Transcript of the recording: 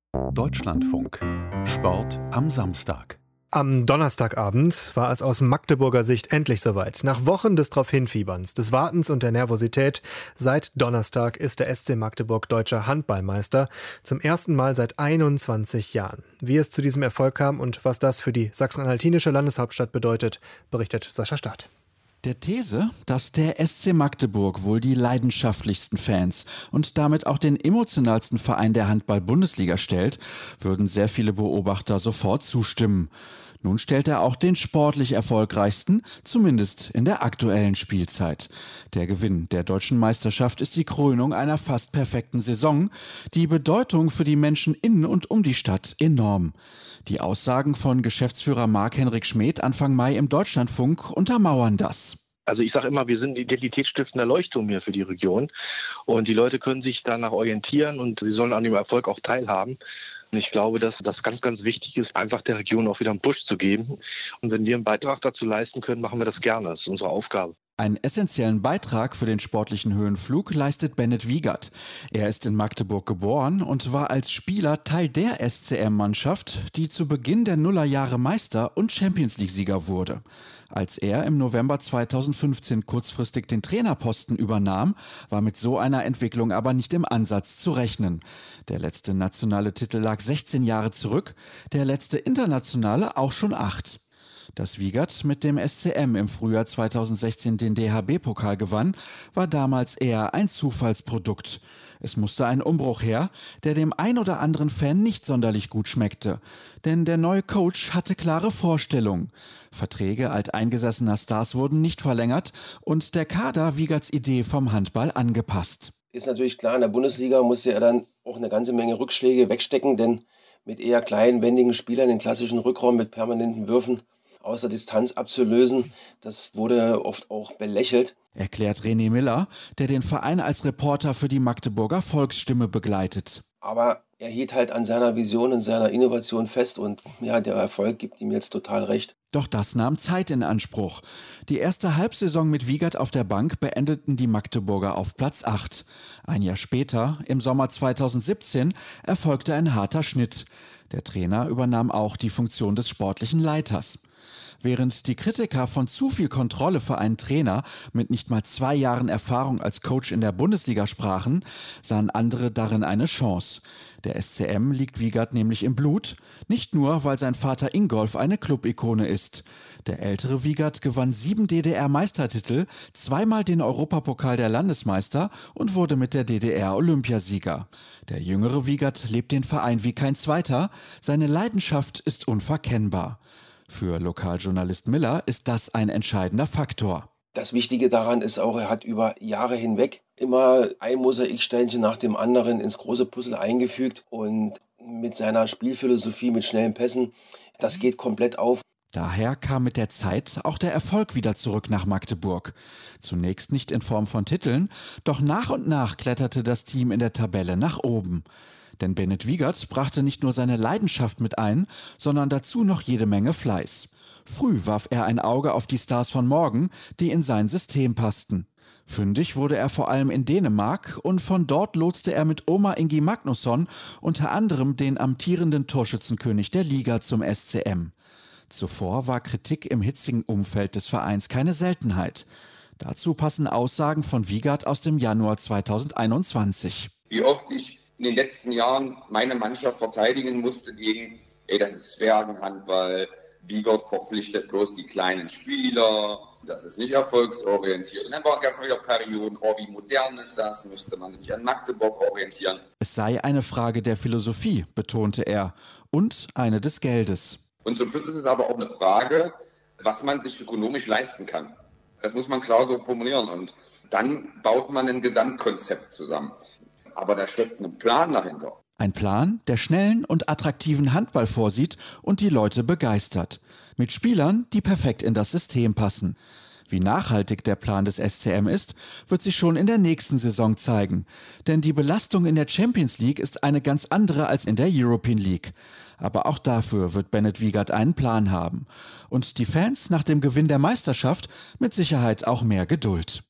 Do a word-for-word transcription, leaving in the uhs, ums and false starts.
Deutschlandfunk. Sport am Samstag. Am Donnerstagabend war es aus Magdeburger Sicht endlich soweit. Nach Wochen des Drauf-Hinfieberns, des Wartens und der Nervosität, seit Donnerstag ist der S C Magdeburg deutscher Handballmeister. Zum ersten Mal seit einundzwanzig Jahren. Wie es zu diesem Erfolg kam und was das für die sachsen-anhaltinische Landeshauptstadt bedeutet, berichtet Sascha Staat. Der These, dass der S C Magdeburg wohl die leidenschaftlichsten Fans und damit auch den emotionalsten Verein der Handball-Bundesliga stellt, würden sehr viele Beobachter sofort zustimmen. Nun stellt er auch den sportlich erfolgreichsten, zumindest in der aktuellen Spielzeit. Der Gewinn der deutschen Meisterschaft ist die Krönung einer fast perfekten Saison. Die Bedeutung für die Menschen in und um die Stadt enorm. Die Aussagen von Geschäftsführer Marc-Henrik Schmedt Anfang Mai im Deutschlandfunk untermauern das. Also ich sage immer, wir sind ein identitätsstiftender Leuchtturm hier für die Region und die Leute können sich danach orientieren und sie sollen an dem Erfolg auch teilhaben. Und ich glaube, dass das ganz, ganz wichtig ist, einfach der Region auch wieder einen Push zu geben. Und wenn wir einen Beitrag dazu leisten können, machen wir das gerne. Das ist unsere Aufgabe. Einen essentiellen Beitrag für den sportlichen Höhenflug leistet Bennett Wiegert. Er ist in Magdeburg geboren und war als Spieler Teil der S C M-Mannschaft, die zu Beginn der Nullerjahre Meister und Champions-League-Sieger wurde. Als er im November zweitausendfünfzehn kurzfristig den Trainerposten übernahm, war mit so einer Entwicklung aber nicht im Ansatz zu rechnen. Der letzte nationale Titel lag sechzehn Jahre zurück, der letzte internationale auch schon acht. Dass Wiegert mit dem S C M im Frühjahr zweitausendsechzehn den D H B-Pokal gewann, war damals eher ein Zufallsprodukt. Es musste ein Umbruch her, der dem ein oder anderen Fan nicht sonderlich gut schmeckte. Denn der neue Coach hatte klare Vorstellungen. Verträge alteingesessener Stars wurden nicht verlängert und der Kader Wiegerts Idee vom Handball angepasst. Ist natürlich klar, in der Bundesliga musste er dann auch eine ganze Menge Rückschläge wegstecken, denn mit eher kleinen, wendigen Spielern den klassischen Rückraum mit permanenten Würfen aus der Distanz abzulösen, das wurde oft auch belächelt. Erklärt René Miller, der den Verein als Reporter für die Magdeburger Volksstimme begleitet. Aber er hielt halt an seiner Vision und seiner Innovation fest und ja, der Erfolg gibt ihm jetzt total recht. Doch das nahm Zeit in Anspruch. Die erste Halbsaison mit Wiegert auf der Bank beendeten die Magdeburger auf Platz acht. Ein Jahr später, im Sommer zweitausendsiebzehn, erfolgte ein harter Schnitt. Der Trainer übernahm auch die Funktion des sportlichen Leiters. Während die Kritiker von zu viel Kontrolle für einen Trainer mit nicht mal zwei Jahren Erfahrung als Coach in der Bundesliga sprachen, sahen andere darin eine Chance. Der S C M liegt Wiegert nämlich im Blut, nicht nur, weil sein Vater Ingolf eine Club-Ikone ist. Der ältere Wiegert gewann sieben D D R-Meistertitel, zweimal den Europapokal der Landesmeister und wurde mit der D D R Olympiasieger. Der jüngere Wiegert lebt den Verein wie kein zweiter, seine Leidenschaft ist unverkennbar. Für Lokaljournalist Miller ist das ein entscheidender Faktor. Das Wichtige daran ist auch, er hat über Jahre hinweg immer ein Mosaiksteinchen nach dem anderen ins große Puzzle eingefügt und mit seiner Spielphilosophie, mit schnellen Pässen, das geht komplett auf. Daher kam mit der Zeit auch der Erfolg wieder zurück nach Magdeburg. Zunächst nicht in Form von Titeln, doch nach und nach kletterte das Team in der Tabelle nach oben. Denn Bennett Wiegert brachte nicht nur seine Leidenschaft mit ein, sondern dazu noch jede Menge Fleiß. Früh warf er ein Auge auf die Stars von morgen, die in sein System passten. Fündig wurde er vor allem in Dänemark und von dort lotste er mit Omar Ingi Magnusson unter anderem den amtierenden Torschützenkönig der Liga zum S C M. Zuvor war Kritik im hitzigen Umfeld des Vereins keine Seltenheit. Dazu passen Aussagen von Wiegert aus dem Januar zweitausendeinundzwanzig. Wie oft ich in den letzten Jahren meine Mannschaft verteidigen musste gegen, ey, das ist Zwergenhandball, Wiegert verpflichtet bloß die kleinen Spieler, das ist nicht erfolgsorientiert. Und dann gab es wieder Perioden, oh, wie modern ist das, müsste man sich an Magdeburg orientieren. Es sei eine Frage der Philosophie, betonte er, und eine des Geldes. Und zum Schluss ist es aber auch eine Frage, was man sich ökonomisch leisten kann. Das muss man klar so formulieren und dann baut man ein Gesamtkonzept zusammen. Aber da steckt ein Plan dahinter. Ein Plan, der schnellen und attraktiven Handball vorsieht und die Leute begeistert. Mit Spielern, die perfekt in das System passen. Wie nachhaltig der Plan des S C M ist, wird sich schon in der nächsten Saison zeigen. Denn die Belastung in der Champions League ist eine ganz andere als in der European League. Aber auch dafür wird Bennett Wiegert einen Plan haben. Und die Fans nach dem Gewinn der Meisterschaft mit Sicherheit auch mehr Geduld.